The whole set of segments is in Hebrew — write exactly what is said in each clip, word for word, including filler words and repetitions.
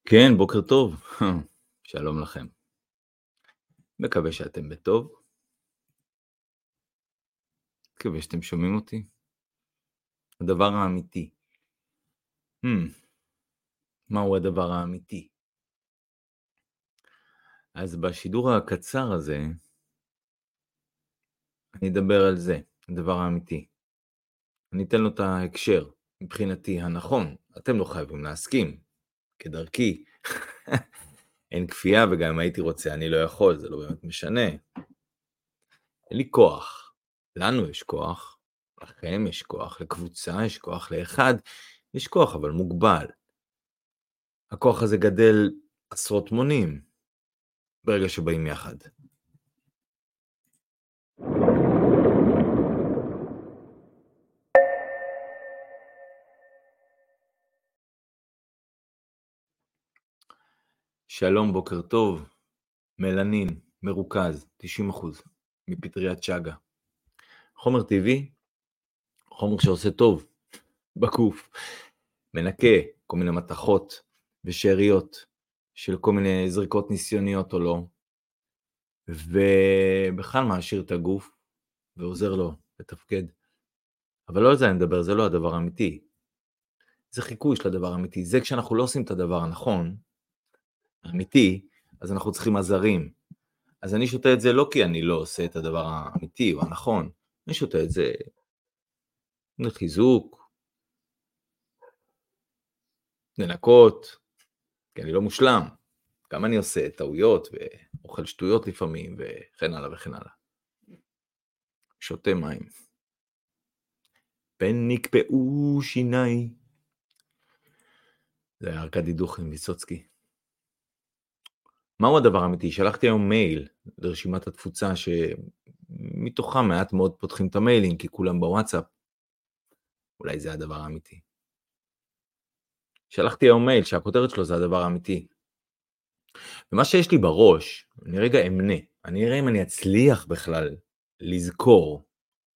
כן, בוקר טוב. שלום לכם. מקווה שאתם בטוב. מקווה שאתם שומעים אותי. הדבר האמיתי. Hmm, מהו הדבר האמיתי? אז בשידור הקצר הזה, אני אדבר על זה, הדבר האמיתי. אני אתן לו את ההקשר, מבחינתי הנכון. אתם לא חייבים להסכים, כדרכי. אין כפייה, וגם אם הייתי רוצה, אני לא יכול, זה לא באמת משנה. אין לי כוח. לנו יש כוח, לכם יש כוח, לקבוצה יש כוח, לאחד יש כוח, אבל מוגבל. הכוח הזה גדל עשרות מונים ברגע שבאים יחד. שלום, בוקר טוב. מלנין, מרוכז, תשעים אחוז, מפטריית שגה. חומר טבעי, חומר שעושה טוב, בגוף. מנקה כל מיני מתכות ושאריות של כל מיני זריקות ניסיוניות או לא, ובכלל מעשיר את הגוף ועוזר לו לתפקד. אבל לא על זה אני מדבר, זה לא הדבר האמיתי. זה חיקוי של הדבר האמיתי. זה כשאנחנו לא עושים את הדבר הנכון, האמיתי, אז אנחנו צריכים עזרים. אז אני שותה את זה לא כי אני לא עושה את הדבר האמיתי או הנכון, אני שותה את זה לחיזוק, לנקות, כי אני לא מושלם. גם אני עושה טעויות ואוכל שטויות לפעמים וכן הלאה וכן הלאה. שותה מים. פן נקפאו שיניי. זה היה ארכדי דוכין ויסוצקי. מהו הדבר האמיתי? שלחתי היום מייל לרשימת התפוצה שמתוכה מעט מאוד פותחים את המיילים כי כולם בוואטסאפ. אולי זה הדבר האמיתי. שלחתי היום מייל שהכותרת שלו זה הדבר האמיתי. ומה שיש לי בראש, אני רגע אמנה, אני אראה אם אני אצליח בכלל לזכור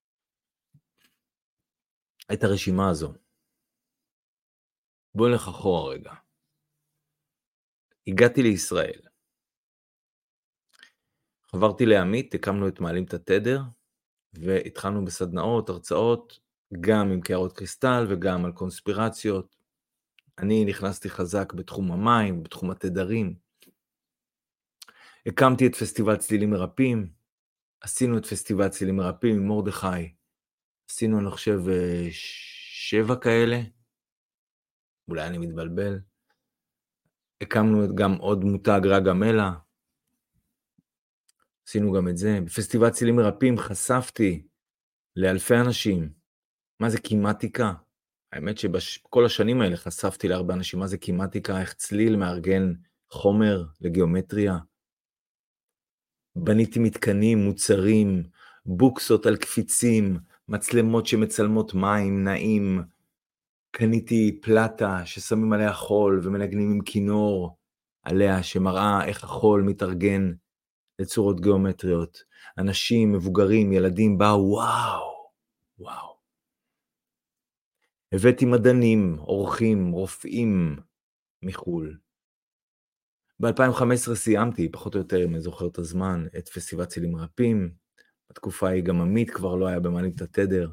את הרשימה הזו. בואו נלך אחורה רגע. הגעתי לישראל. חברתי לעמית, הקמנו את מעלים את התדר, והתחלנו בסדנאות, הרצאות, גם עם קערות קריסטל וגם על קונספירציות. אני נכנסתי חזק בתחום המים, בתחום התדרים. הקמתי את פסטיבל צלילים מרפאים, עשינו את פסטיבל צלילים מרפאים עם מורדכי. עשינו, אני חושב, שבע כאלה. אולי אני מתבלבל. הקמנו גם עוד מותג רגמלה. עשינו גם את זה. בפסטיבל צלילים מרפאים חשפתי לאלפי אנשים. מה זה קימטיקה? האמת שבכל השנים האלה חשפתי להרבה אנשים מה זה קימטיקה, איך צליל מארגן חומר לגיאומטריה. בניתי מתקנים, מוצרים, בוקסות על קפיצים, מצלמות שמצלמות מים, נעים. קניתי פלטה ששמים עליה חול ומנגנים עם כינור עליה שמראה איך החול מתארגן לצורות גיאומטריות. אנשים, מבוגרים, ילדים באו, וואו, וואו. הבאתי מדענים, אורחים, רופאים מחול. ב-אלפיים וחמש עשרה סיימתי, פחות או יותר, אם אני זוכר את הזמן, את פסטיבל צלילים מרפאים. בתקופה ההיא גם עמית כבר לא היה במעלים את התדר.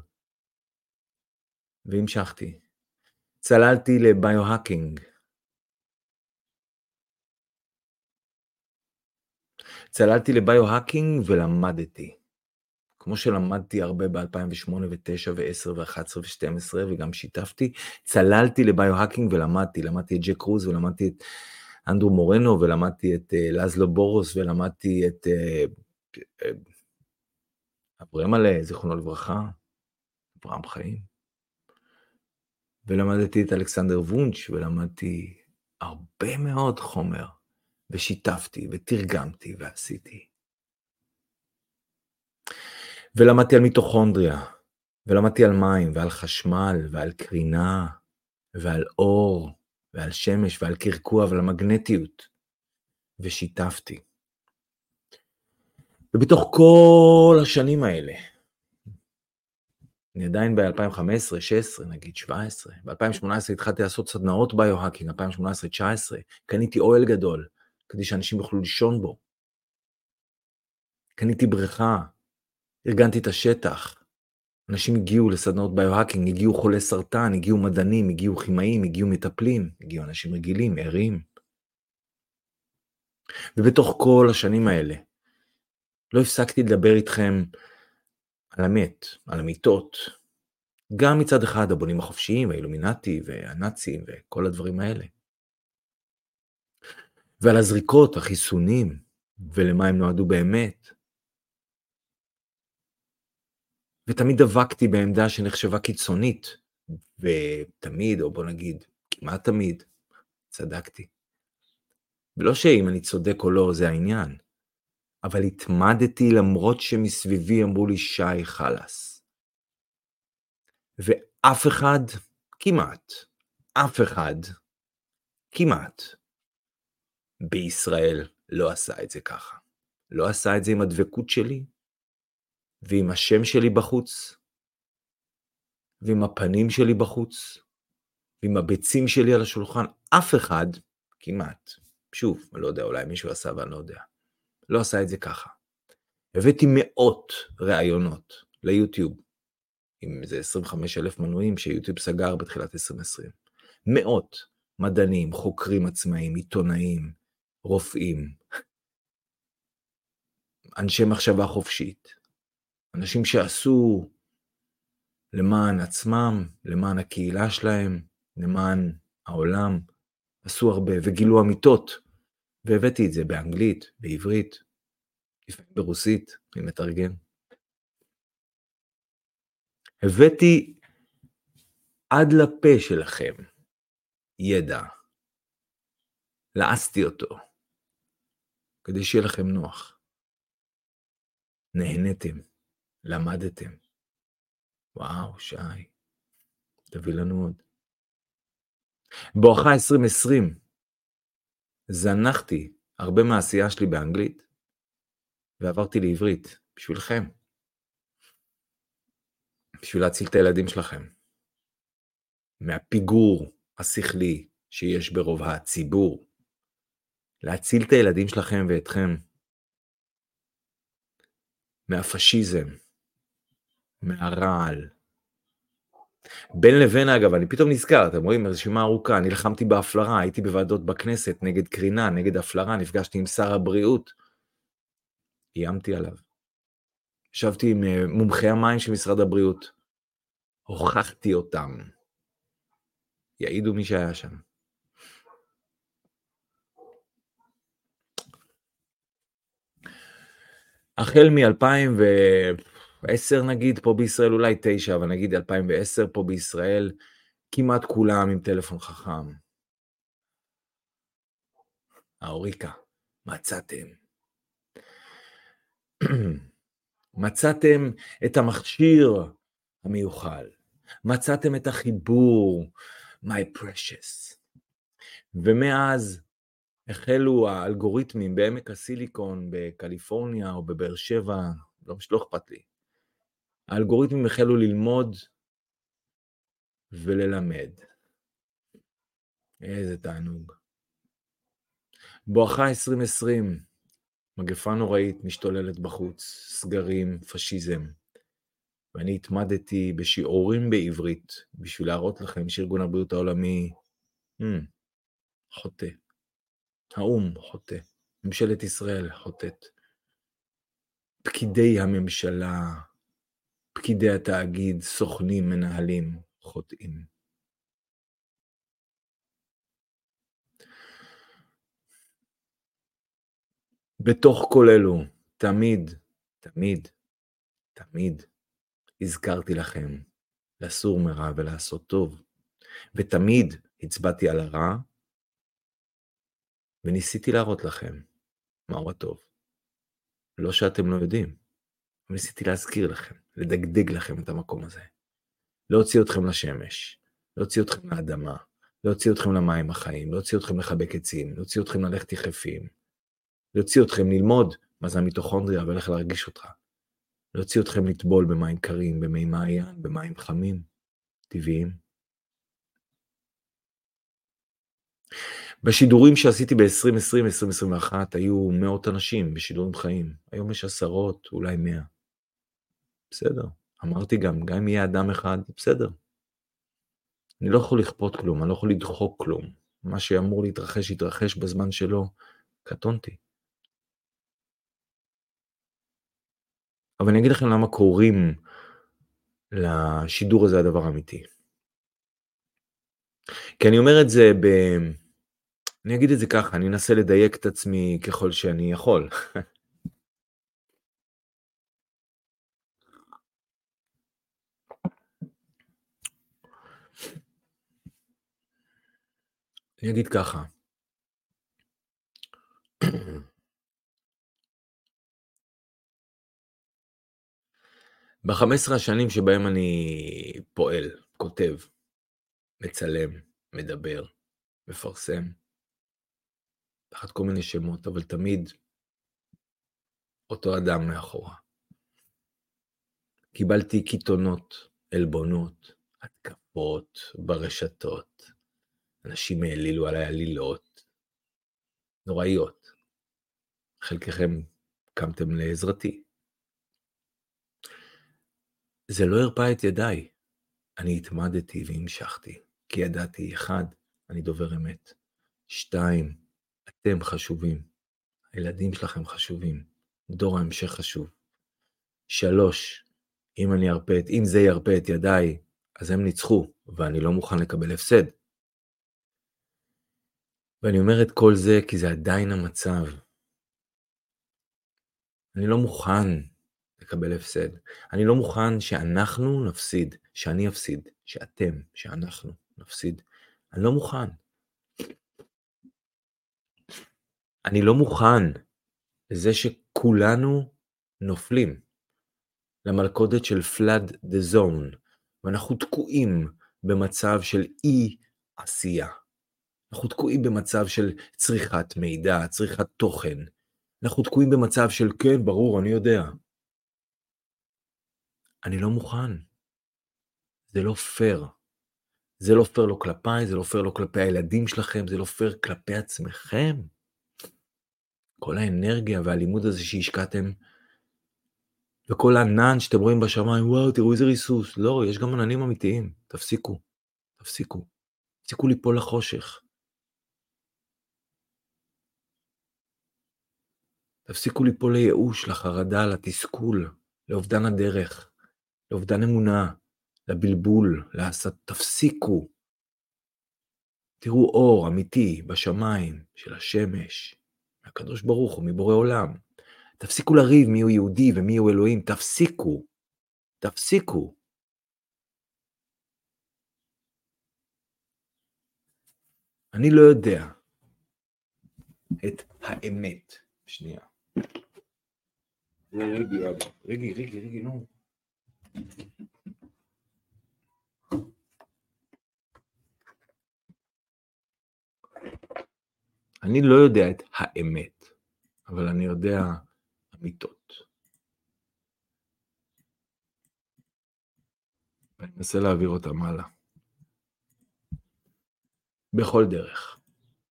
והמשכתי. צללתי לביו-האקינג. צללתי לביו-האקינג ולמדתי. כמו שלמדתי הרבה ב-אלפיים ושמונה ו-תשע ו-עשר ו-אחת עשרה ו-שתים עשרה וגם שיתפתי, צללתי לביו-האקינג ולמדתי. למדתי את ג'ק רוז ולמדתי את אנדרו מורנו ולמדתי את uh, לזלו בורוס ולמדתי את uh, uh, אברהם עלי, זיכרונו לברכה, אברהם חיים. ולמדתי את אלכסנדר וונש ולמדתי הרבה מאוד חומר. ושיתפתי ותרגמתי ועשיתי. ולמדתי על מיטוכונדריה, ולמדתי על מים ועל חשמל ועל קרינה ועל אור ועל שמש ועל קרקוע ועל המגנטיות. ושיתפתי. ובתוך כל השנים האלה, אני עדיין ב-אלפיים וחמש עשרה, שש עשרה, נגיד שבע עשרה. ב-אלפיים שמונה עשרה התחלתי לעשות סדנאות ביו-האקינג, אלפיים שמונה עשרה תשע עשרה. קניתי אוהל גדול, כדי שאנשים יוכלו לישון בו. קניתי בריכה, ארגנתי את השטח. אנשים הגיעו לסדנאות ביו-האקינג, הגיעו חולי סרטן, הגיעו מדענים, הגיעו כימאים, הגיעו מטפלים, הגיעו אנשים רגילים, ערים. ובתוך כל השנים האלה, לא הפסקתי לדבר איתכם על המת, על המיטות. גם מצד אחד הבונים החופשיים, האילומינטי והנאצים וכל הדברים האלה. ועל הזריקות, החיסונים, ולמה הם נועדו באמת. ותמיד דבקתי בעמדה שנחשבה קיצונית, ותמיד, או בוא נגיד, כמעט תמיד, צדקתי. ולא שאם אני צודק או לא, זה העניין. אבל התמדתי למרות שמסביבי אמרו לי שי חלס. ואף אחד, כמעט, אף אחד, כמעט, בישראל לא עשה את זה ככה. לא עשה את זה עם הדבקות שלי, ועם השם שלי בחוץ, ועם הפנים שלי בחוץ, ועם הביצים שלי על השולחן. אף אחד, כמעט, שוב, אני לא יודע, אולי מישהו עשה ואני לא יודע, לא עשה את זה ככה. הבאתי מאות ראיונות ליוטיוב, עם איזה עשרים וחמישה אלף מנויים שיוטיוב סגר בתחילת עשרים עשרים. מאות מדענים, חוקרים עצמאיים, עיתונאים, רופאים, אנשי מחשבה חופשית, אנשים שעשו למען עצמם, למען הקהילה שלהם, למען העולם, עשו הרבה וגילו אמיתות, והבאתי את זה באנגלית, בעברית, לפעמים ברוסית, אני מתרגם. הבאתי עד לפה שלכם ידע, לעסתי אותו, כדי שיהיה לכם נוח. נהנתם, למדתם. וואו, שי, תביא לנו עוד. בואכה עשרים עשרים, זנחתי הרבה מהעשייה שלי באנגלית, ועברתי לעברית, בשבילכם. בשביל להציל את הילדים שלכם. מהפיגור השכלי שיש ברוב הציבור. להציל את הילדים שלכם ואתכם. מהפשיזם. מהרעל. בין לבין אגב, אני פתאום נזכר, אתם רואים, רשימה ארוכה, נלחמתי בהפלרה, הייתי בוועדות בכנסת, נגד קרינה, נגד הפלרה, נפגשתי עם שר הבריאות, איימתי עליו. ישבתי עם מומחי המים של משרד הבריאות, הוכחתי אותם, יעידו מי שהיה שם. החל מ-אלפיים ועשר נגיד, פה בישראל אולי תשע, אבל נגיד אלפיים ועשר פה בישראל, כמעט כולם עם טלפון חכם. האוריקה, מצאתם. מצאתם את המכשיר המיוחל. מצאתם את החיבור, my precious. ומאז החלו האלגוריתמים בעמק הסיליקון, בקליפורניה או בבאר שבע, לא, לא אכפת לי. האלגוריתמים החלו ללמוד וללמד. איזה תענוג. בואכה עשרים עשרים, מגפה נוראית משתוללת בחוץ, סגרים, פשיזם. ואני התמדתי בשיעורים בעברית, בשביל להראות לכם שארגון הבריאות העולמי hmm, חוטא. האום חוטא. ממשלת ישראל חוטאת. פקידי הממשלה, פקידי התאגיד, סוכנים, מנהלים, חוטאים. בתוך כל אלו, תמיד, תמיד, תמיד, הזכרתי לכם לסור מרע ולעשות טוב. ותמיד הצבעתי על הרע, וניסיתי להראות לכם מהו הטוב. לא שאתם לא יודעים, אבל ניסיתי להזכיר לכם, לדגדג לכם את המקום הזה. להוציא אתכם לשמש, להוציא אתכם לאדמה, להוציא אתכם למים החיים, להוציא אתכם לחבק עצים, להוציא אתכם ללכת יחפים, להוציא אתכם ללמוד מה זה המיטוכונדריה ולך להרגיש אותך. להוציא אתכם לטבול במים קרים, במי מעיין, במים חמים, טבעיים. בשידורים שעשיתי ב-עשרים עשרים עשרים עשרים ואחת היו מאות אנשים בשידורים חיים. היום יש עשרות, אולי מאה. בסדר. אמרתי גם, גם אם יהיה אדם אחד, בסדר. אני לא יכול לכפות כלום, אני לא יכול לדחוק כלום. מה שאמור להתרחש, יתרחש בזמן שלו, קטונתי. אבל אני אגיד לכם למה קוראים לשידור הזה הדבר האמיתי. כי אני אומר את זה ב... אני אגיד את זה ככה, אני אנסה לדייק את עצמי ככל שאני יכול. אני אגיד ככה. ב-חמש עשרה השנים שבהם אני פועל, כותב, מצלם, מדבר, מפרסם, תחת כל מיני שמות, אבל תמיד אותו אדם מאחורה. קיבלתי קיתונות, אלבונות, התקפות ברשתות, אנשים העלילו עליי עלילות, נוראיות. חלקכם קמתם לעזרתי. זה לא הרפא את ידיי. אני התמדתי והמשכתי, כי ידעתי, אחד, אני דובר אמת. שתיים, אתם חשובים. הילדים שלכם חשובים. דור ההמשך חשוב. שלוש, אם אני ארפא את, אם זה ירפא את ידיי, אז הם ניצחו, ואני לא מוכן לקבל הפסד. ואני אומר את כל זה כי זה עדיין המצב. אני לא מוכן לקבל הפסד. אני לא מוכן שאנחנו נפסיד, שאני אפסיד, שאתם, שאנחנו נפסיד. אני לא מוכן. אני לא מוכן לזה שכולנו נופלים למלכודת של flood the zone, ואנחנו תקועים במצב של אי עשייה. אנחנו תקועים במצב של צריכת מידע, צריכת תוכן. אנחנו תקועים במצב של כן, ברור, אני יודע. אני לא מוכן. זה לא פייר. זה לא פייר לא כלפיי, זה לא פייר לא כלפי הילדים שלכם, זה לא פייר כלפי עצמכם. כל האנרגיה והלימוד הזה שהשקעתם, וכל הענן שאתם רואים בשמיים, וואו, תראו איזה ריסוס. לא, יש גם עננים אמיתיים. תפסיקו, תפסיקו. תפסיקו ליפול לחושך. תפסיקו ליפול לייאוש, לחרדה, לתסכול, לאובדן הדרך, לאובדן אמונה, לבלבול, לעשות, תפסיקו. תראו אור אמיתי בשמיים של השמש, מהקדוש ברוך הוא, מבורא עולם. תפסיקו לריב מי הוא יהודי ומי הוא אלוהים, תפסיקו, תפסיקו. אני לא יודע את האמת. שנייה. רגי, רגי, רגי, רגי, נו. אני לא יודע את האמת, אבל אני יודע אמיתות. ואני מנסה להעביר אותם הלאה. בכל דרך.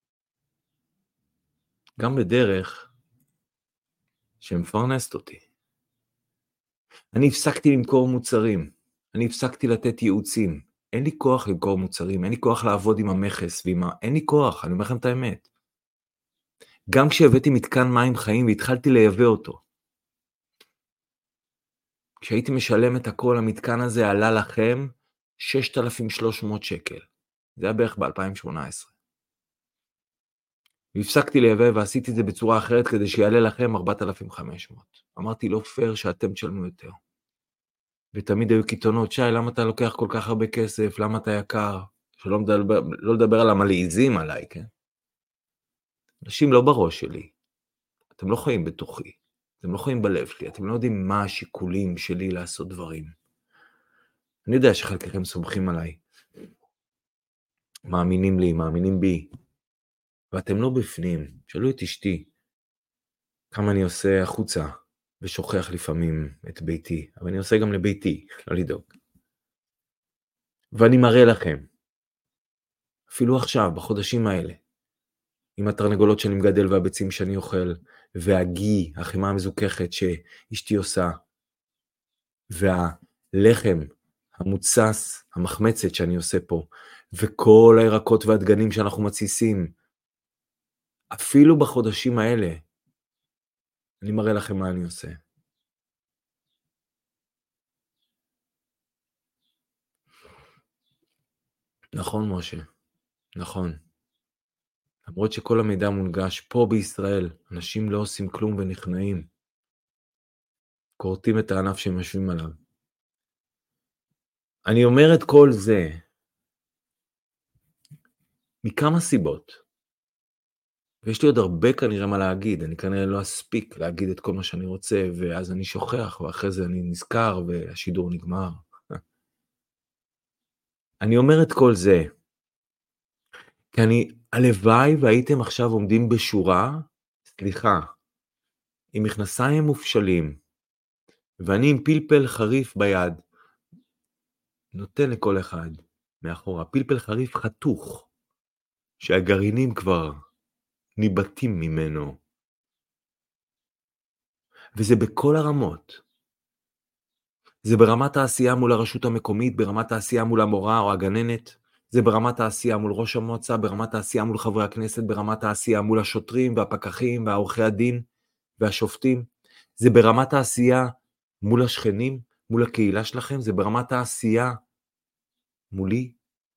גם בדרך שמפרנסת אותי. אני הפסקתי למכור מוצרים. אני הפסקתי לתת ייעוצים. אין לי כוח למכור מוצרים. אין לי כוח לעבוד עם המכס ועם ה... אין לי כוח, אני אומר לכם את האמת. גם כשהבאתי מתקן מים חיים והתחלתי לייבא אותו. כשהייתי משלם את הכל, המתקן הזה עלה לכם שישת אלפים ושלוש מאות שקל. זה היה בערך ב-אלפיים שמונה עשרה. והפסקתי לייבא ועשיתי את זה בצורה אחרת כדי שיעלה לכם ארבעת אלפים וחמש מאות. אמרתי, לא פייר שאתם תשלמו יותר. ותמיד היו קיתונות, שי, למה אתה לוקח כל כך הרבה כסף? למה אתה יקר? שלא מדבר, לא לדבר על המלעיזים עליי, כן? אנשים לא בראש שלי. אתם לא חיים בתוכי. אתם לא חיים בלב שלי. אתם לא יודעים מה השיקולים שלי לעשות דברים. אני יודע שחלקכם סומכים עליי. מאמינים לי, מאמינים בי. ואתם לא בפנים. שאלו את אשתי. כמה אני עושה החוצה. ושוכח לפעמים את ביתי, אבל אני עושה גם לביתי, לא לדאוג. ואני מראה לכם, אפילו עכשיו, בחודשים האלה, עם התרנגולות שאני מגדל והביצים שאני אוכל, והגי, החמאה המזוככת שאשתי עושה, והלחם המוצס, המחמצת שאני עושה פה, וכל הירקות והדגנים שאנחנו מציסים, אפילו בחודשים האלה, אני מראה לכם מה אני עושה. נכון, משה, נכון. למרות שכל המידע מונגש פה בישראל, אנשים לא עושים כלום ונכנעים. קורטים את הענף שהם יושבים עליו. אני אומר את כל זה מכמה סיבות. ויש לי עוד הרבה כנראה מה להגיד, אני כנראה לא אספיק להגיד את כל מה שאני רוצה, ואז אני שוכח, ואחרי זה אני נזכר, והשידור נגמר. אני אומר את כל זה, כי אני, הלוואי והייתם עכשיו עומדים בשורה, סליחה, עם מכנסיים מופשלים, ואני עם פלפל חריף ביד, נותן לכל אחד מאחורה, פלפל חריף חתוך, שהגרעינים כבר ניבטים ממנו, וזה בכל הרמות. זה ברמת העשייה מול הרשות המקומית, ברמת העשייה מול המורה או הגננת, זה ברמת העשייה מול ראש המועצה, ברמת העשייה מול חברי הכנסת, ברמת העשייה מול השוטרים והפקחים והעורכי הדין והשופטים, זה ברמת העשייה מול השכנים, מול הקהילה שלכם, זה ברמת העשייה מולי.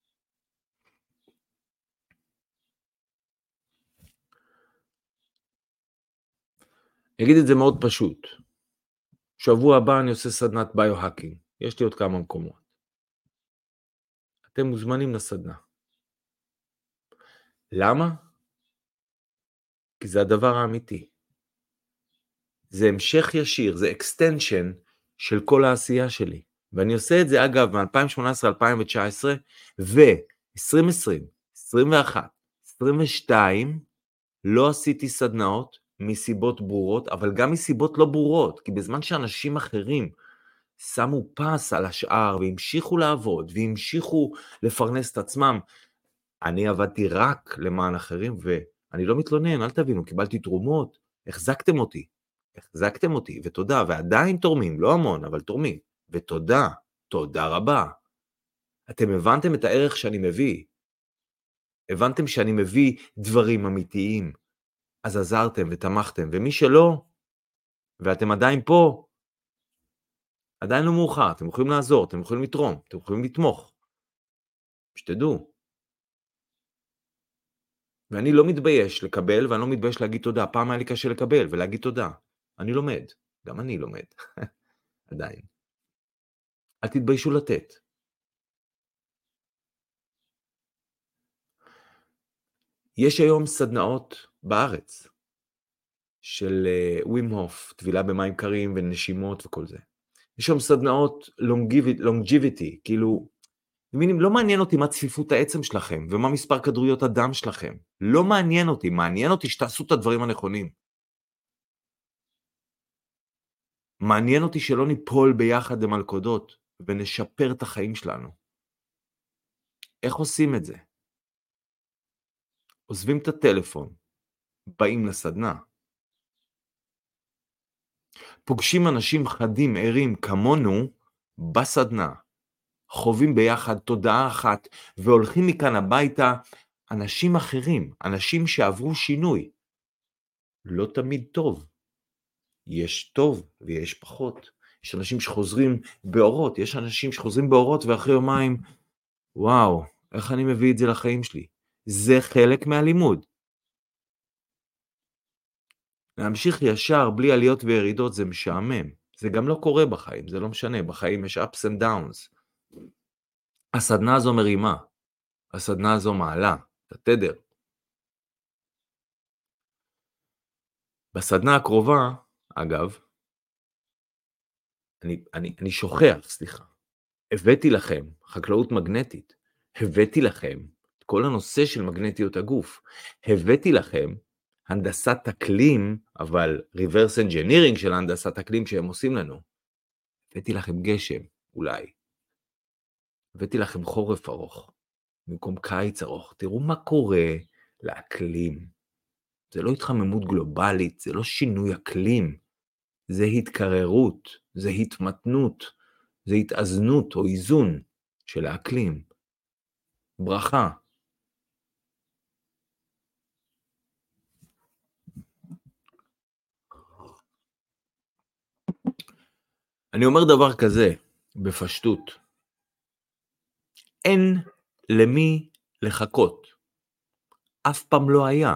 אני אגיד את זה מאוד פשוט. שבוע הבא אני עושה סדנת ביו-האקינג. יש לי עוד כמה מקומות. אתם מוזמנים לסדנה. למה? כי זה הדבר האמיתי. זה המשך ישיר, זה extension של כל העשייה שלי. ואני עושה את זה אגב מ-אלפיים שמונה עשרה עד אלפיים תשע עשרה ו-עשרים עשרים, עשרים ואחת, עשרים ושתיים לא עשיתי סדנאות מסיבות ברורות, אבל גם מסיבות לא ברורות, כי בזמן שאנשים אחרים שמו פס על השאר והמשיכו לעבוד והמשיכו לפרנס את עצמם, אני עבדתי רק למען אחרים ואני לא מתלונן, אל תבינו, קיבלתי תרומות, החזקתם אותי. החזקתם אותי, ותודה, ועדיין תורמים, לא המון, אבל תורמים, ותודה, תודה רבה. אתם הבנתם את הערך שאני מביא, הבנתם שאני מביא דברים אמיתיים, אז עזרתם ותמכתם, ומי שלא, ואתם עדיין פה, עדיין לא מאוחר, אתם יכולים לעזור, אתם יכולים לתרום, אתם יכולים לתמוך, שתדעו. ואני לא מתבייש לקבל, ואני לא מתבייש להגיד תודה, פעם היה לי קשה לקבל ולהגיד תודה, אני לומד, גם אני לומד, עדיין. אל תתביישו לתת. יש היום סדנאות בארץ של ווים הוף, טבילה במים קרים ונשימות וכל זה. יש היום סדנאות longevity, כאילו, מבינים, לא מעניין אותי מה צפיפות העצם שלכם ומה מספר כדוריות הדם שלכם. לא מעניין אותי, מעניין אותי שתעשו את הדברים הנכונים. מעניין אותי שלא ניפול ביחד למלכודות ונשפר את החיים שלנו. איך עושים את זה? עוזבים את הטלפון, באים לסדנה. פוגשים אנשים חדים, ערים כמונו בסדנה. חווים ביחד תודעה אחת, והולכים מכאן הביתה אנשים אחרים, אנשים שעברו שינוי. לא תמיד טוב. יש טוב ויש פחות. יש אנשים שחוזרים באורות, יש אנשים שחוזרים באורות ואחרי יומיים, וואו, איך אני מביא את זה לחיים שלי? זה חלק מהלימוד. להמשיך ישר בלי עליות וירידות זה משעמם. זה גם לא קורה בחיים, זה לא משנה, בחיים יש ups and downs. הסדנה הזו מרימה, הסדנה הזו מעלה, את התדר. בסדנה הקרובה, אגב, אני, אני, אני שוכח, סליחה, הבאתי לכם חקלאות מגנטית, הבאתי לכם את כל הנושא של מגנטיות הגוף, הבאתי לכם הנדסת אקלים, אבל reverse engineering של הנדסת אקלים שהם עושים לנו. הבאתי לכם גשם, אולי. הבאתי לכם חורף ארוך, במקום קיץ ארוך. תראו מה קורה לאקלים. זה לא התחממות גלובלית, זה לא שינוי אקלים, זה התקררות, זה התמתנות, זה התאזנות או איזון של האקלים. ברכה. אני אומר דבר כזה, בפשטות. אין למי לחכות. אף פעם לא היה.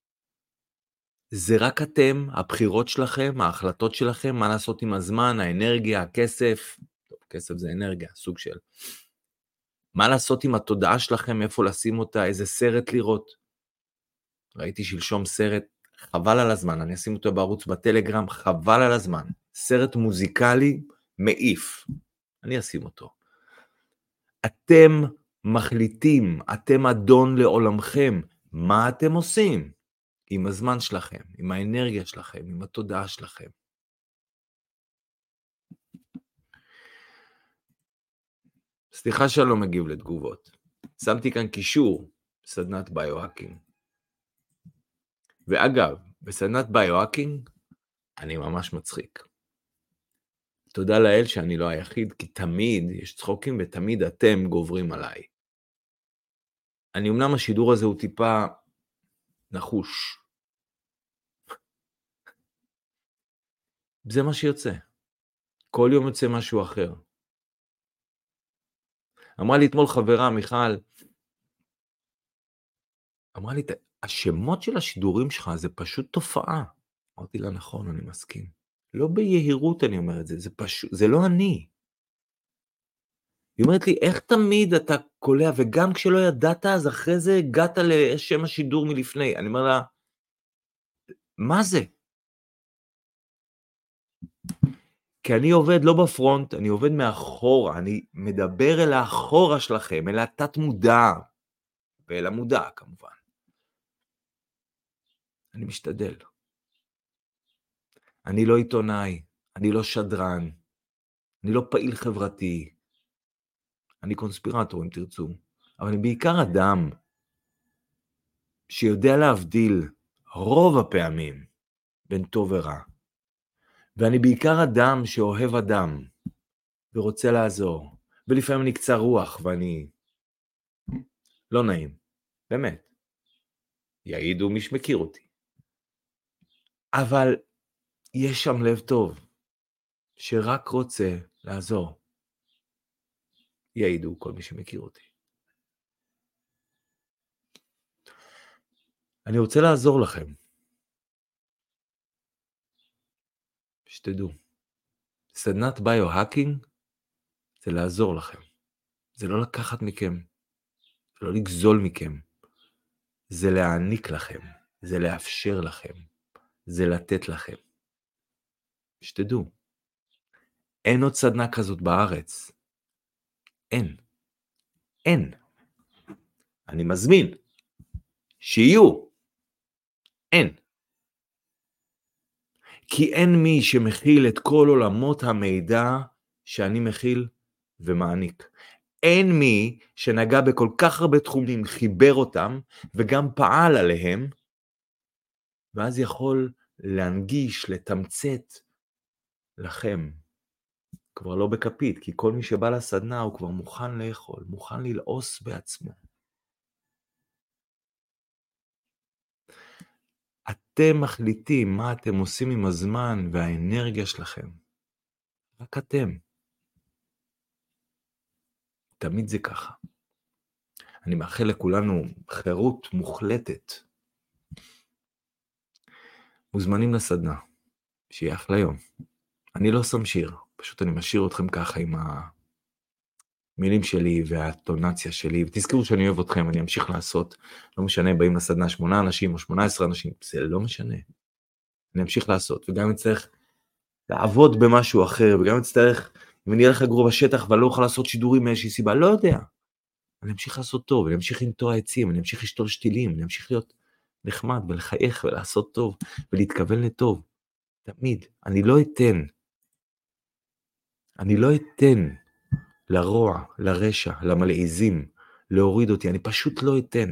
זה רק אתם, הבחירות שלכם, ההחלטות שלכם, מה לעשות עם הזמן, האנרגיה, הכסף. טוב, כסף זה אנרגיה, סוג של. מה לעשות עם התודעה שלכם, איפה לשים אותה, איזה סרט לראות. ראיתי שלשום סרט, חבל על הזמן, אני אשים אותו בערוץ בטלגרם, חבל על הזמן. סרט מוזיקלי מעיף. אני אשים אותו. אתם מחליטים, אתם אדון לעולמכם, מה אתם עושים עם הזמן שלכם, עם האנרגיה שלכם, עם התודעה שלכם. סליחה שאני לא מגיב לתגובות. שמתי כאן קישור בסדנת ביו-האקינג. ואגב, בסדנת ביו-האקינג אני ממש מצחיק. תודה לאל שאני לא היחיד, כי תמיד יש צחוקים ותמיד אתם גוברים עליי. אני אמנם השידור הזה הוא טיפה נחוש. זה מה שיוצא. כל יום יוצא משהו אחר. אמרה לי אתמול חברה, מיכל, אמרה לי, השמות של השידורים שלך זה פשוט תופעה. אמרתי לה, נכון, אני מסכים. לא ביהירות אני אומר את זה, זה פשוט, זה לא אני. היא אומרת לי, איך תמיד אתה קולע, וגם כשלא ידעת, אז אחרי זה הגעת לשם השידור מלפני. אני אומר לה, מה זה? כי אני עובד לא בפרונט, אני עובד מאחורה, אני מדבר אל האחורה שלכם, אל התת מודע, ואל המודע כמובן. אני משתדל. אני לא עיתונאי, אני לא שדרן, אני לא פעיל חברתי, אני קונספירטור אם תרצו, אבל אני בעיקר אדם שיודע להבדיל רוב הפעמים בין טוב ורע. ואני בעיקר אדם שאוהב אדם ורוצה לעזור, ולפעמים אני קצר רוח ואני לא נעים, באמת. יעידו מי שמכיר אותי. אבל יש שם לב טוב שרק רוצה לעזור. יעידו כל מי שמכיר אותי. אני רוצה לעזור לכם. שתדעו. סדנת ביו-האקינג זה לעזור לכם. זה לא לקחת מכם. זה לא לגזול מכם. זה להעניק לכם. זה לאפשר לכם. זה לתת לכם. שתדעו. אין עוד סדנה כזאת בארץ. אין. אין. אני מזמין. שיהיו. אין. כי אין מי שמכיל את כל עולמות המידע שאני מכיל ומעניק. אין מי שנגע בכל כך הרבה תחומים, חיבר אותם וגם פעל עליהם, ואז יכול להנגיש, לתמצת לכם. כבר לא בכפית, כי כל מי שבא לסדנה הוא כבר מוכן לאכול, מוכן ללעוס בעצמו. אתם מחליטים מה אתם עושים עם הזמן והאנרגיה שלכם. רק אתם. תמיד זה ככה. אני מאחל לכולנו חירות מוחלטת. מוזמנים לסדנה. שיהיה אחלה יום. אני לא שם שיר, פשוט אני משאיר אתכם ככה עם המילים שלי והטונציה שלי, ותזכרו שאני אוהב אתכם, אני אמשיך לעשות, לא משנה, באים לסדנה שמונה אנשים או שמונה עשרה אנשים, זה לא משנה. אני אמשיך לעשות, וגם אני צריך לעבוד במשהו אחר, וגם אני צריך, אם אני אלך לגור בשטח ואני לא אוכל לעשות שידורים מאיזושהי סיבה, לא יודע. אני אמשיך לעשות טוב, אני אמשיך לנטוע עצים, אני אמשיך לשתול שתילים, אני אמשיך להיות נחמד ולחייך ולעשות טוב ולהתכוון לטוב. תמיד. אני לא אתן. אני לא אתן לרוע, לרשע, למלעיזים, להוריד אותי. אני פשוט לא אתן.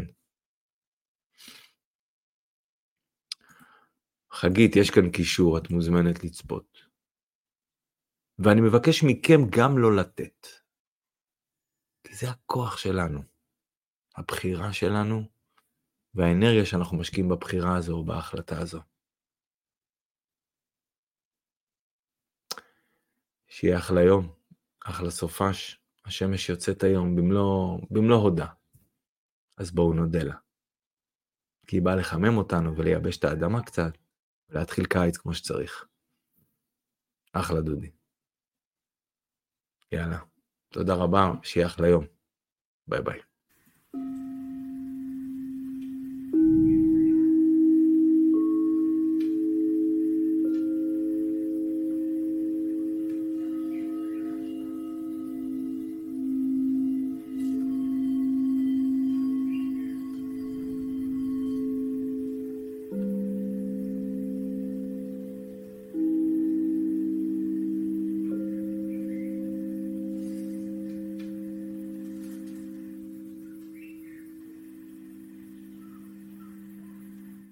חגית, יש כאן קישור, את מוזמנת לצפות. ואני מבקש מכם גם לא לתת. כי זה הכוח שלנו. הבחירה שלנו, והאנרגיה שאנחנו משקיעים בבחירה הזו או בהחלטה הזו. שיהיה אחלה יום, אחלה סופש. השמש יוצאת היום במלוא, במלוא הודה. אז בואו נודה לה. כי היא באה לחמם אותנו ולייבש את האדמה קצת, ולהתחיל קיץ כמו שצריך. אחלה דודי. יאללה. תודה רבה, שיהיה אחלה יום. ביי ביי.